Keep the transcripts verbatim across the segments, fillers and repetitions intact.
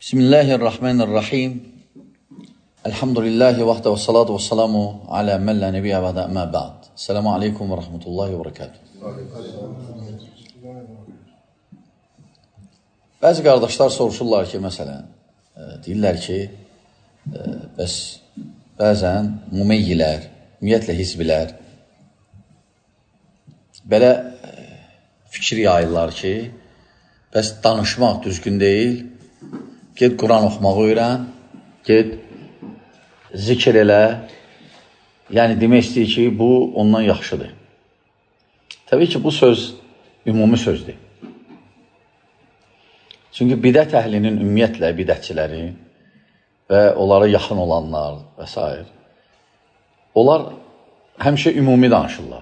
Bismillahirrahmanirrahim. Elhamdülillahi vahdə və salatu və salamu alə məllə nebiyyə və də əmə bə'd. Selamu aleykum və rəhmətullahi və bərəkatuhu. Bəzi qardaşlar soruşurlar ki, məsələn, deyirlər ki, bəs bəzən mumeyyilər, ümumiyyətlə hizbilər belə fikir yayırlar ki, bəs danışmaq düzgün deyil, ged Quran oxumağı öyrən, ged zikr elə, yəni demək istəyir ki, bu ondan yaxşıdır. Təbii ki, bu söz ümumi sözdür. Çünki bidət əhlinin ümumiyyətlə bidətçiləri və onlara yaxın olanlar və s. onlar həmişə ümumi danışırlar.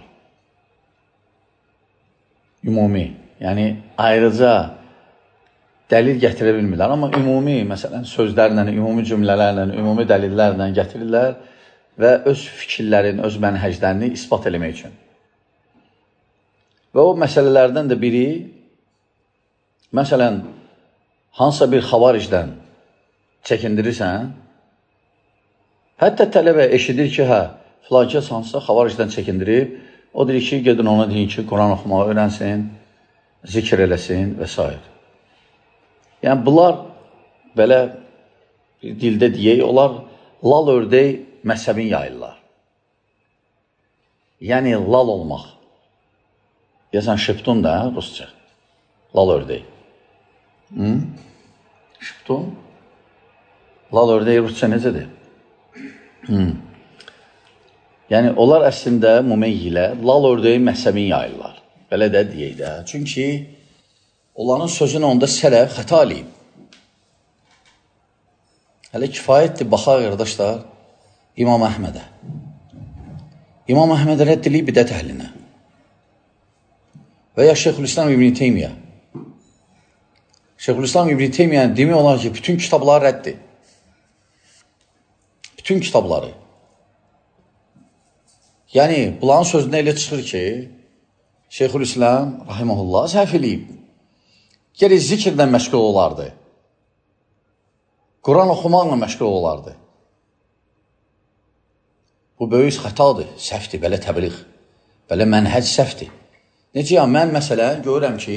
Ümumi, yəni ayrıca dəlil gətirə bilmirlər, amma ümumi, məsələn, sözlərlə, ümumi cümlələrlə, ümumi dəlillərlə gətirirlər və öz fikirlərin, öz mənhəclərini ispat eləmək üçün. Və o məsələlərdən də biri, məsələn, hansısa bir xavaricdən çəkindirirsən, hətta tələbə eşidir ki, hə, filankəs hansısa xavaricdən çəkindirib, o deyir ki, gedin ona deyin ki, Quran oxumağı öyrənsin, zikr eləsin və s. Yəni, bunlar belə bir dildə deyək, onlar lal ördək məzhəbin yayırlar. Yəni, lal olmaq. Deyəsən, şıptun da, rusca. Lal ördək. Hı? Şıptun? Lal ördək rusca necədir? Hı. Yəni, onlar əslində mumeyyilə lal ördək məzhəbin yayırlar. Belə də deyək də. Çünki onların sözünü onda sələf xəta eləyib. Hələ kifayətdir, baxaq qardaşlar, İmam Əhmədə. İmam Əhmədə rədd eləyib bidət əhlinə. Və ya Şeyxülislam İbn Teymiyyə. Şeyxülislam İbn Teymiyyənin demək olar ki, bütün kitabları rəddir. Bütün kitabları. Yəni, bunların sözünə elə çıxır ki, Şeyxülislam, rahiməhullah, səhv eləyib. Gəlir zikirdən məşğul olardı. Quran oxumaqla məşğul olardı. Bu böyük xətadır, səhvdir, belə təbliğ. Belə mənhəc səhvdir. Necə ya, mən məsələn görürəm ki,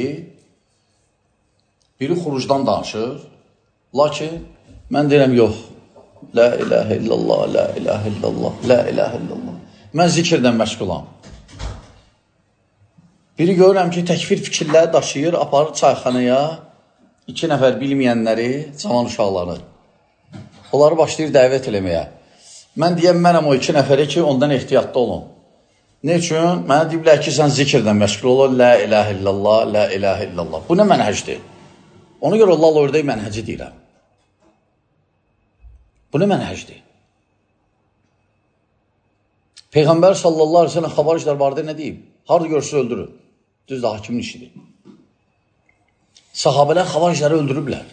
biri xurucdan danışır, lakin mən deyirəm, yox, la ilahə illallah, la ilahə illallah, la ilahə illallah. Mən zikirdən məşğulam. Biri görürəm ki, təkfir fikirləri daşıyır, aparır çayxanaya, iki nəfər bilməyənləri, cavan uşaqları. Onları başlayır dəvət eləməyə. Mən deyəm, mənəm o iki nəfəri ki, ondan ehtiyatda olun. Ne üçün? Mənə deyiblər ki, sən zikirdən məşğul olur, la ilahə illallah, la ilahə illallah. Bu nə mənhəcdir? Ona görə lal ördək mənhəci deyirəm. Bu nə mənhəcdir? Peyğəmbər sallallahu aleyhi ve sellem xavariclər vardı, nə deyib? Harada görürsünüz öldürün. Düz də hakimin işidir. Sahabələr xavaricləri öldürüblər.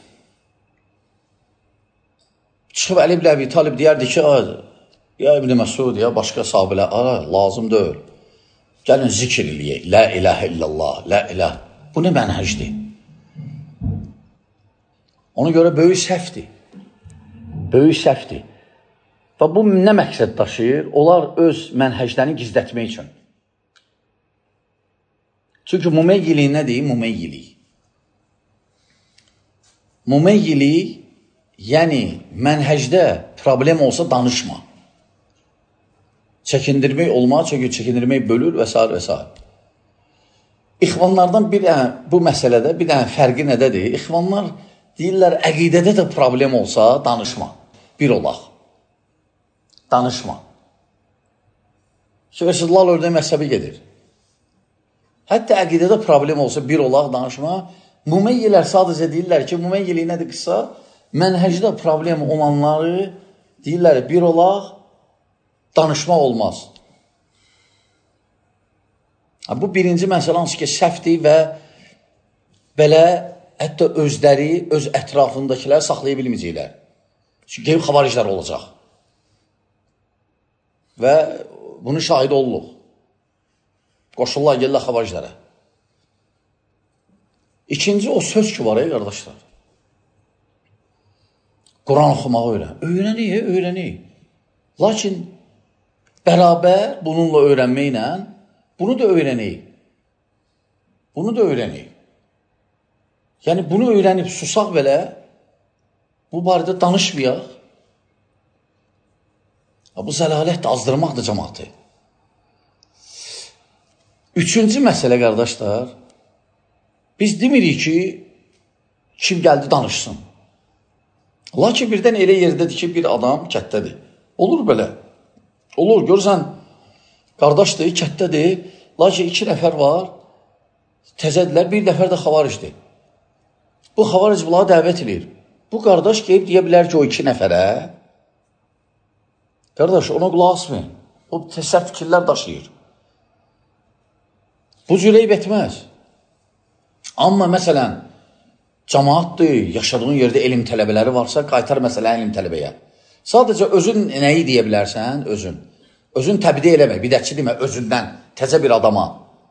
Çıxıb Əli ibn Əbi Talib deyərdi ki, ya İbn Məsud, ya başqa sahabələr, ara, lazım deyil. Gəlin zikr eləyək. La ilahə illallah, la ilah. Bu nə mənhəcdir? Ona görə böyük səhvdir. Böyük səhvdir. Və bu nə məqsəd daşıyır? Onlar öz mənhəclərini gizlətmək üçün. Çünki mumeyyilik nədir? Mumeyyilik. Mumeyyilik, yəni mənhəcdə problem olsa danışma. Çəkindirmək olmaz, çünki çəkindirmək bölür və s. və s. İxvanlardan bir dənə, bu məsələdə bir dənə fərqi nədədir? İxvanlar deyirlər, əqidədə də problem olsa danışma. Bir olaq. Danışma. Şübhəsiz, lal ördək məzhəbi gedir. Hətta əqidədə problem olsa bir olaq danışma. Mumeyyilər sadəcə deyirlər ki, mumeyyilik nədir qısa? Mənhəcdə problem olanları deyirlər, bir olaq danışma olmaz. Bu birinci məsələ hansı ki, səhvdir və belə hətta özləri, öz ətrafındakilər saxlaya bilməyəcəklər. Çünki qeyb xavariclər olacaq. Və bunu şahid olunur. Qoşurlar, gəlirlər xavariclərə. İkinci o söz ki var, ey qardaşlar. Quran oxumağı öyrən. Öyrənik, öyrənik. Lakin bərabər bununla öyrənməklə bunu da öyrənik. Bunu da öyrənik. Yəni, bunu öyrənib susaq belə, bu barədə danışmayaq. Bu zəlalət də azdırmaq da cəmaatı. Üçüncü məsələ, qardaşlar, biz demirik ki, kim gəldi danışsın. Lakin birdən elə yerdədir ki, bir adam kətdədir. Olur belə. Olur, görürsən, qardaşdır, kətdədir, lakin iki nəfər var, təzədilər, bir nəfər də xavaricdir. Bu xavaric bunlara dəvət edir. Bu qardaş qeyb deyə bilər ki, o iki nəfərə, qardaş, ona qulaq asmayın. O təsəf fikirlər daşıyır. Bu cürəyib etməz. Amma məsələn, cəmaatdır, yaşadığın yerdə elm tələbələri varsa, qaytar məsələn elm tələbəyə. Sadəcə özün nəyi deyə bilərsən? Özün. Özün təbdi eləmək, bidətçi demə, özündən, təzə bir adama.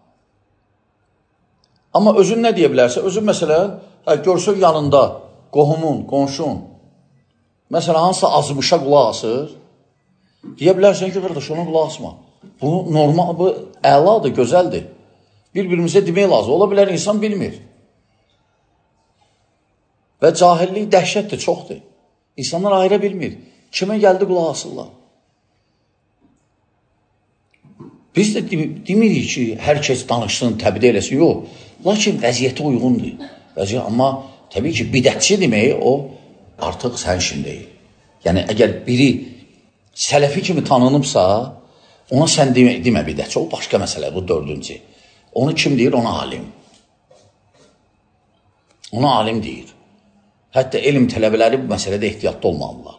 Amma özün nə deyə bilərsə, özün məsələn, hə, görsün yanında, qohumun, qonşun, məsələn, hansısa azmışa qulaq asır, deyə bilərsən ki, qardaş, ona qulaq asma. Bu normal, bu əladır, gözəldir. Bir-birimizə demək lazım. Ola bilər, insan bilmir. Və cahillik dəhşətdir, çoxdur. İnsanlar ayıra bilmir. Kimə gəldi qulaq asırlar? Biz də demirik ki, hər kəs danışsın, təbdi eləsin. Yox, lakin vəziyyətə uyğundur. Vəziyyət, amma təbii ki, bidətçi demək, o artıq sən işin deyil. Yəni, əgər biri sələfi kimi tanınıbsa, ona sən demə, demə bidətçi. O başqa məsələ, bu dördüncü. Onu kim deyir? Ona alim. Ona alim deyir. Hətta elm tələbələri bu məsələdə ehtiyatlı olmalılar.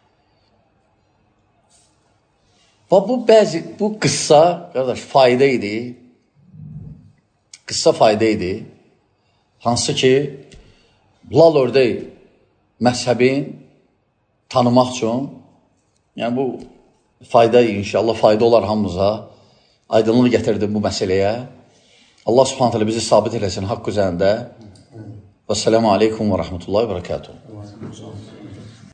Və bu bəzi, bu qıssa, qardaş, fayda idi. Qıssa fayda idi. Hansı ki, lal ördək məzhəbin tanımaq üçün, yəni bu fayda, inşallah fayda olar hamımıza, aydınlıq gətirdim bu məsələyə. Allah subhanət hələ bizi sabit eləsin haqq üzərində. Və sələmu aleykum və rəhmətullahi və rəkatuhu.